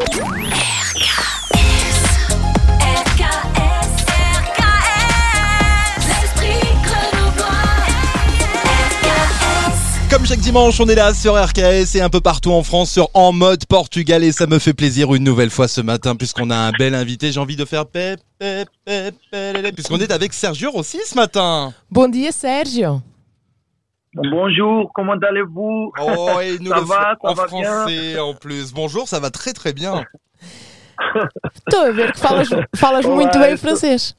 Comme chaque dimanche, on est là sur RKS et un peu partout en France sur En Mode Portugal. Et ça me fait plaisir une nouvelle fois ce matin puisqu'on a un bel invité. J'ai envie de faire puisqu'on est avec Sergio Rossi ce matin. Bom dia, Sérgio. Bonjour, comment allez-vous? Oh, et nous ça va en bien? français en plus. Bonjour, ça va très très bien. Estou a ver que falas Olá, muito bem eu tô- francês.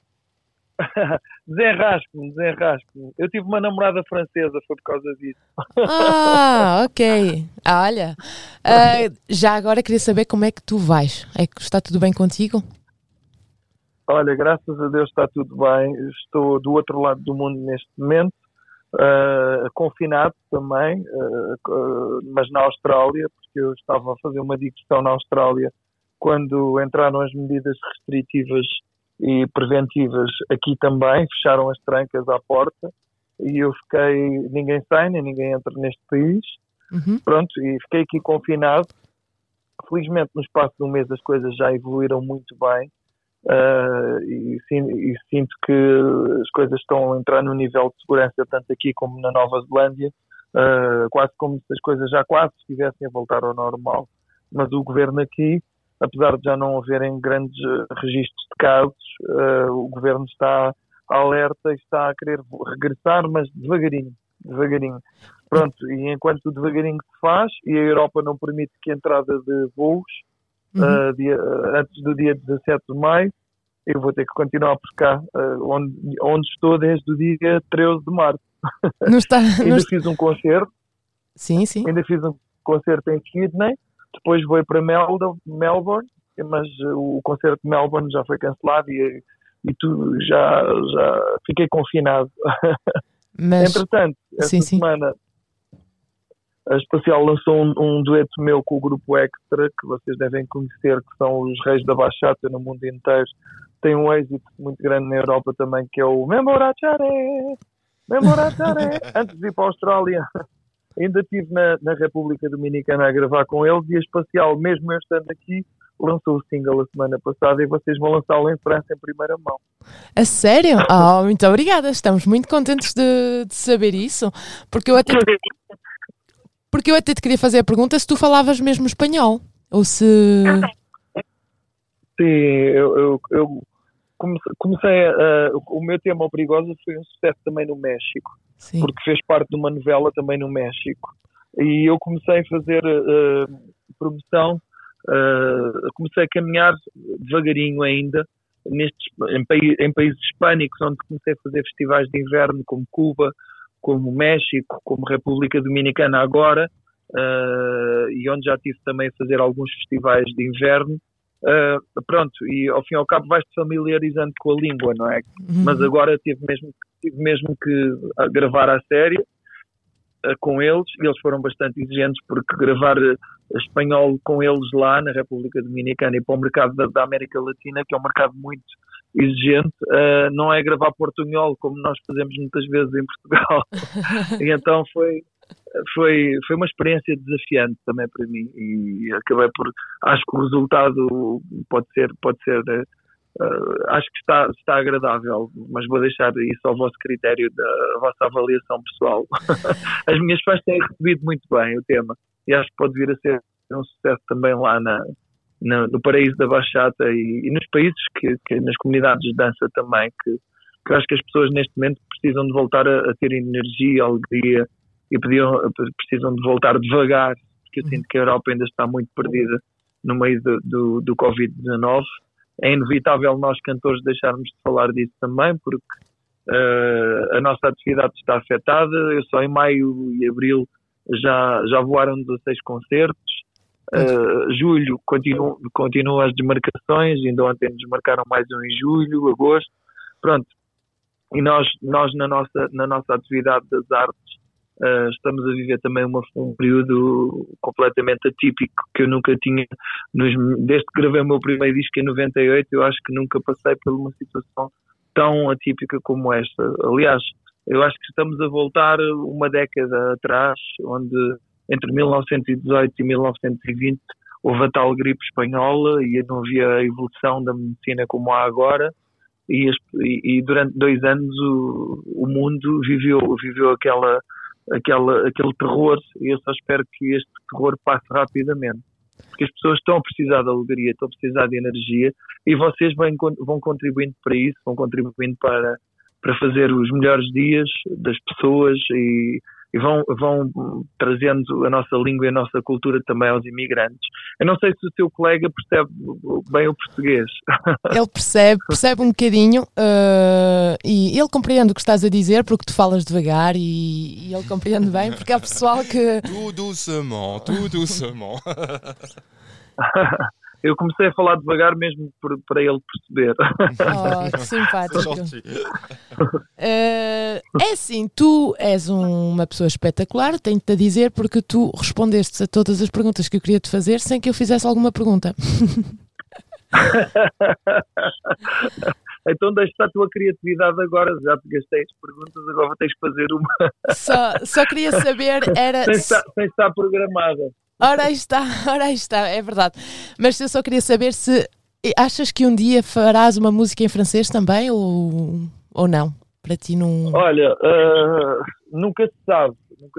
desenrasco-me. Eu tive uma namorada francesa, foi por causa disso. Ah, ok. Olha, já agora queria saber como é que tu vais. É que está tudo bem contigo? Olha, graças a Deus está tudo bem. Estou do outro lado do mundo neste momento, confinado também, mas na Austrália, porque eu estava a fazer uma digressão na Austrália quando entraram as medidas restritivas e preventivas aqui também, fecharam as trancas à porta e eu fiquei, ninguém sai, nem ninguém entra neste país, pronto, e fiquei aqui confinado. Felizmente no espaço de um mês as coisas já evoluíram muito bem, e sinto que as coisas estão a entrar no nível de segurança tanto aqui como na Nova Zelândia, quase como se as coisas já quase estivessem a voltar ao normal, mas o governo aqui, apesar de já não haverem grandes registros de casos, o governo está alerta e está a querer regressar, mas devagarinho. Pronto, e enquanto devagarinho se faz, e a Europa não permite que a entrada de voos antes do dia 17 de maio, eu vou ter que continuar por cá, onde estou desde o dia 13 de março. Ainda fiz um concerto. Sim. Ainda fiz um concerto em Sydney, depois vou para Melbourne, mas o concerto de Melbourne já foi cancelado e já fiquei confinado. Mas, Entretanto, esta semana a Espacial lançou um dueto meu com o grupo Extra, que vocês devem conhecer, que são os reis da bachata no mundo inteiro. Tem um êxito muito grande na Europa também, que é o Memoracharé, antes de ir para a Austrália. Ainda estive na República Dominicana a gravar com eles e a Espacial, mesmo eu estando aqui, lançou o single a semana passada e vocês vão lançá-lo em França em primeira mão. a sério? Oh, muito obrigada. Estamos muito contentes de saber isso, porque eu até te queria fazer a pergunta se tu falavas mesmo espanhol, ou se... Sim, eu comecei o meu tema O Perigoso foi um sucesso também no México. Sim. Porque fez parte de uma novela também no México. E eu comecei a fazer promoção, comecei a caminhar devagarinho ainda em países hispânicos, onde comecei a fazer festivais de inverno, como Cuba, como México, como República Dominicana agora, e onde já tive também a fazer alguns festivais de inverno. Pronto, e ao fim e ao cabo vais-te familiarizando com a língua, não é? Mas agora tive mesmo que gravar a série com eles, e eles foram bastante exigentes, porque gravar espanhol com eles lá na República Dominicana e para o mercado da América Latina, que é um mercado muito exigente, não é gravar portunhol como nós fazemos muitas vezes em Portugal. E então foi uma experiência desafiante também para mim e acabei por, acho que o resultado pode ser acho que está agradável, mas vou deixar isso ao vosso critério, da vossa avaliação pessoal. As minhas fãs têm recebido muito bem o tema e acho que pode vir a ser um sucesso também lá no paraíso da bachata e nos países que nas comunidades de dança também, que eu acho que as pessoas neste momento precisam de voltar a ter energia, alegria e precisam de voltar devagar, porque eu sinto que a Europa ainda está muito perdida no meio do Covid-19. É inevitável nós cantores deixarmos de falar disso também, porque a nossa atividade está afetada. Eu só em maio e abril já voaram 16 concertos. Julho continuam as desmarcações, ainda ontem desmarcaram mais um em julho, agosto. Pronto. E nós na nossa atividade das artes estamos a viver também um período completamente atípico que eu nunca tinha, desde que gravei o meu primeiro disco em 98, eu acho que nunca passei por uma situação tão atípica como esta. Aliás, eu acho que estamos a voltar uma década atrás, onde entre 1918 e 1920 houve a tal gripe espanhola e não havia a evolução da medicina como há agora, e durante 2 anos o mundo viveu aquele terror, e eu só espero que este terror passe rapidamente, porque as pessoas estão a precisar de alegria, estão a precisar de energia, e vocês vão contribuindo para isso, vão contribuindo para fazer os melhores dias das pessoas, e vão trazendo a nossa língua e a nossa cultura também aos imigrantes. Eu não sei se o seu colega percebe bem o português. Ele percebe um bocadinho, e ele compreende o que estás a dizer, porque tu falas devagar, e ele compreende bem, porque há pessoal que... Tout doucement, tout doucement. Eu comecei a falar devagar mesmo para ele perceber. Oh, que simpático. É assim, tu és uma pessoa espetacular, tenho-te a dizer, porque tu respondeste a todas as perguntas que eu queria te fazer sem que eu fizesse alguma pergunta. Então deixa a tua criatividade agora, já te gastei as perguntas, agora tens que fazer uma. Só queria saber, era... sem estar programada. Ora aí está, é verdade. Mas eu só queria saber se achas que um dia farás uma música em francês também ou não? Para ti não... Olha, nunca se sabe.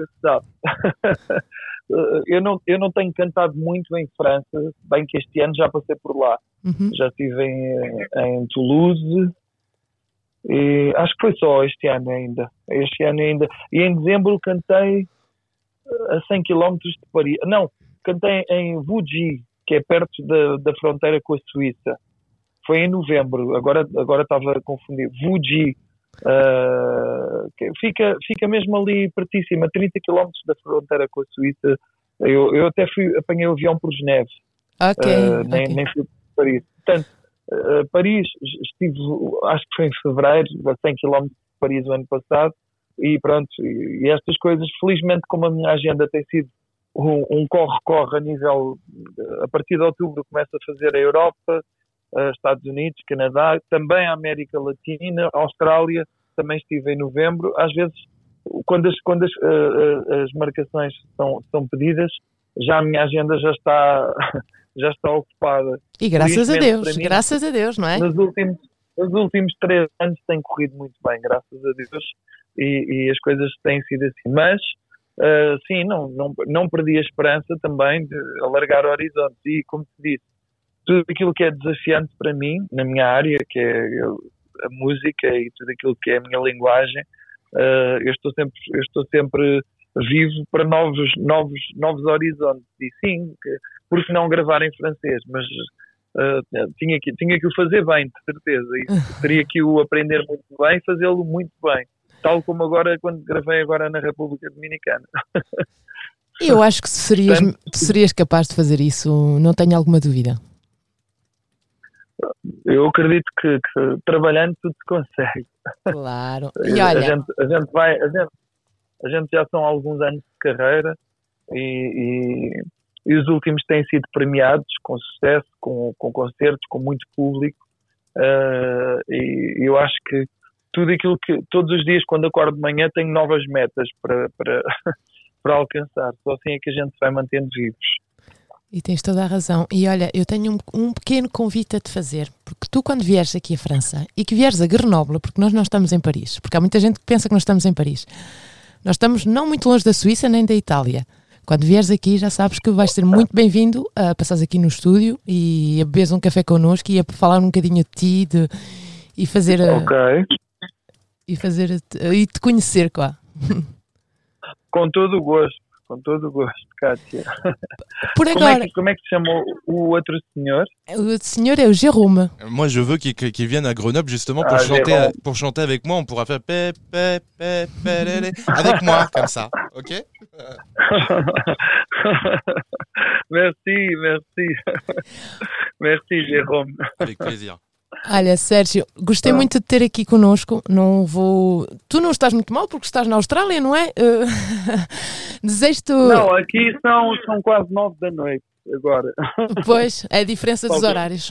Eu não tenho cantado muito em França, bem que este ano já passei por lá. Uhum. Já estive em Toulouse, e acho que foi só este ano ainda. E em dezembro cantei a 100 km de Paris. Não, cantei em Vougy, que é perto da fronteira com a Suíça. Foi em novembro, agora estava a confundir. Vougy, que fica mesmo ali pertíssimo, a 30 km da fronteira com a Suíça. Eu até apanhei o avião por Geneve. Nem fui para Paris. Portanto, Paris, estive, acho que foi em fevereiro, a 100 km de Paris o ano passado. E pronto, e estas coisas, felizmente, como a minha agenda tem sido um corre-corre a nível, a partir de outubro começo a fazer a Europa, Estados Unidos, Canadá, também a América Latina, Austrália, também estive em novembro. Às vezes, quando as marcações são pedidas, já a minha agenda já está ocupada. E graças a Deus, não é? Nos últimos 3 anos tem corrido muito bem, graças a Deus, e as coisas têm sido assim. Mas, sim, não perdi a esperança também de alargar horizontes. E, como te disse, tudo aquilo que é desafiante para mim, na minha área, que é a música e tudo aquilo que é a minha linguagem, eu estou sempre vivo para novos horizontes. E sim, por que não gravar em francês? Mas... tinha que o fazer bem, de certeza, e teria que o aprender muito bem e fazê-lo muito bem, tal como agora quando gravei agora na República Dominicana. Eu acho que serias capaz de fazer isso, não tenho alguma dúvida. Eu acredito que trabalhando tudo se consegue. Claro. E olha, a gente já são alguns anos de carreira, e os últimos têm sido premiados com sucesso, com concertos, com muito público, e eu acho que tudo aquilo que todos os dias quando acordo de manhã tenho novas metas para alcançar. Só assim é que a gente se vai mantendo vivos. E tens toda a razão. E olha, eu tenho um pequeno convite a te fazer, porque tu quando vieres aqui à França e que vieres a Grenoble, porque nós não estamos em Paris, porque há muita gente que pensa que nós estamos em Paris, nós estamos não muito longe da Suíça nem da Itália. Quando vieres aqui já sabes que vais ser muito bem-vindo a passares aqui no estúdio e a beberes um café connosco e a falar um bocadinho de ti e fazer e te conhecer, quá. Com todo o gosto, Kátia. Por agora, como é que se chamou o outro senhor? O senhor é o Jérôme. Moi, je veux qu'il vienne à Grenoble justement pour chanter avec moi. On pourra faire avec moi, comme ça, ok? Merci, Jérôme. Avec plaisir. Olha, Sérgio, gostei muito de ter aqui connosco. Tu não estás muito mal porque estás na Austrália, não é? Desejo-te... Não, aqui são quase 9 da noite agora. Pois, é a diferença dos horários.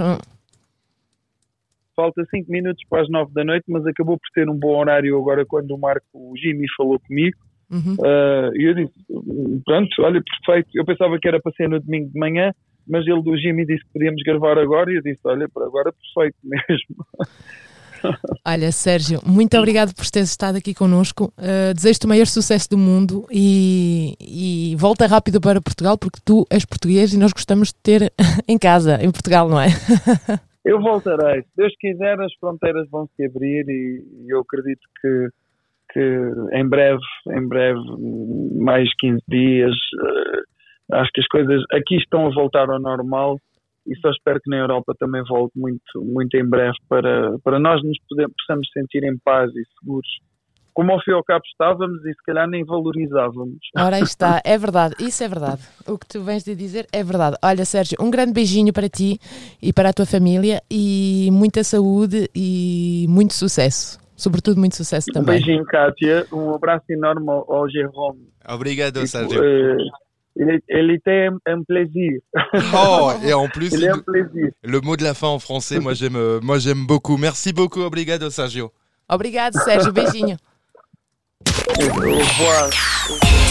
Falta 5 minutos para as 9 da noite, mas acabou por ser um bom horário agora quando o Jimmy falou comigo. E eu disse, pronto, olha, perfeito. Eu pensava que era para ser no domingo de manhã, mas o Jimmy disse que podíamos gravar agora e eu disse, olha, por agora perfeito mesmo. Olha, Sérgio, muito obrigado por teres estado aqui connosco. Desejo-te o maior sucesso do mundo e volta rápido para Portugal, porque tu és português e nós gostamos de ter em casa, em Portugal, não é? Eu voltarei. Se Deus quiser, as fronteiras vão se abrir e eu acredito que em breve, mais 15 dias, acho que as coisas aqui estão a voltar ao normal. E só espero que na Europa também volte muito, muito em breve para nós nos possamos sentir em paz e seguros. Como ao fim e ao cabo estávamos e se calhar nem valorizávamos. Ora, aí está, é verdade, isso é verdade. O que tu vens de dizer é verdade. Olha, Sérgio, um grande beijinho para ti e para a tua família e muita saúde e muito sucesso. Sobretudo muito sucesso também. Um beijinho, Kátia. Um abraço enorme ao Jerome. Obrigado, Sérgio. Il était un plaisir. Oh, et en plus, il est un plaisir. Le mot de la fin en français, moi j'aime beaucoup. Merci beaucoup, obrigado, Sérgio. Obrigado, Sérgio. Beijinho. Au revoir.